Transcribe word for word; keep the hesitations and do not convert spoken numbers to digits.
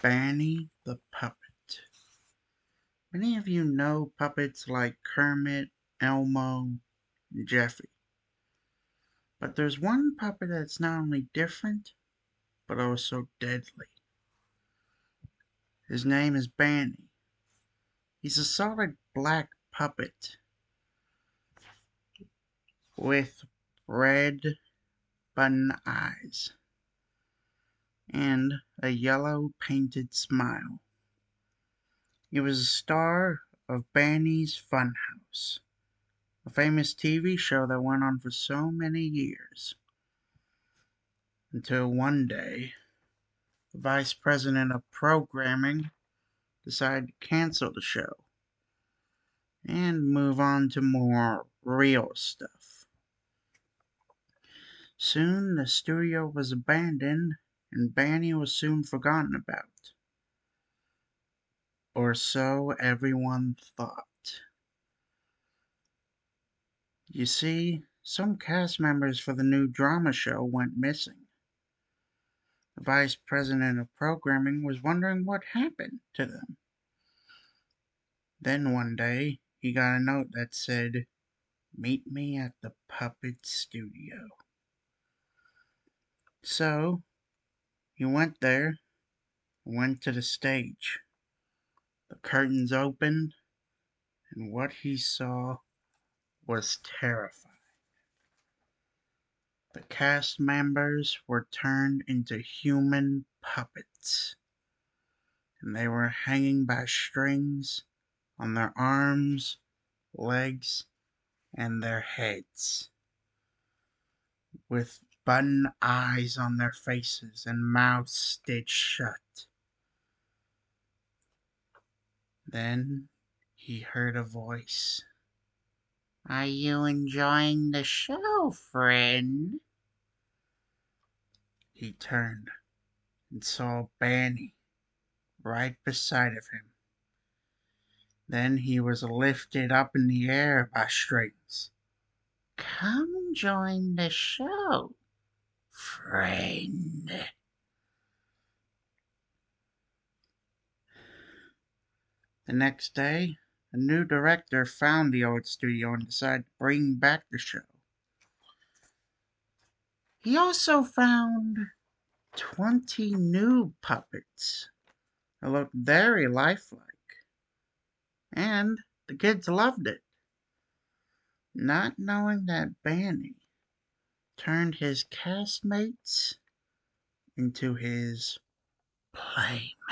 Banny the Puppet. Many of you know puppets like Kermit, Elmo, and Jeffy. But there's one puppet that's not only different, but also deadly. His name is Banny. He's a solid black puppet with red button eyes and a yellow painted smile. He was a star of Banny's Funhouse, a famous T V show that went on for so many years. Until one day, the vice president of programming decided to cancel the show and move on to more real stuff. Soon the studio was abandoned and Banny was soon forgotten about. Or so everyone thought. You see, some cast members for the new drama show went missing. The vice president of programming was wondering what happened to them. Then one day, he got a note that said, "Meet me at the puppet studio." So, he went there, went to the stage. The curtains opened, and what he saw was terrifying. The cast members were turned into human puppets, and they were hanging by strings on their arms, legs, and their heads, with button eyes on their faces and mouths stitched shut. Then he heard a voice. "Are you enjoying the show, friend?" He turned and saw Banny right beside of him. Then he was lifted up in the air by strings. "Come join the show, friend." The next day, a new director found the old studio and decided to bring back the show. He also found twenty new puppets that looked very lifelike, and the kids loved it, not knowing that Banny turned his castmates into his playmates.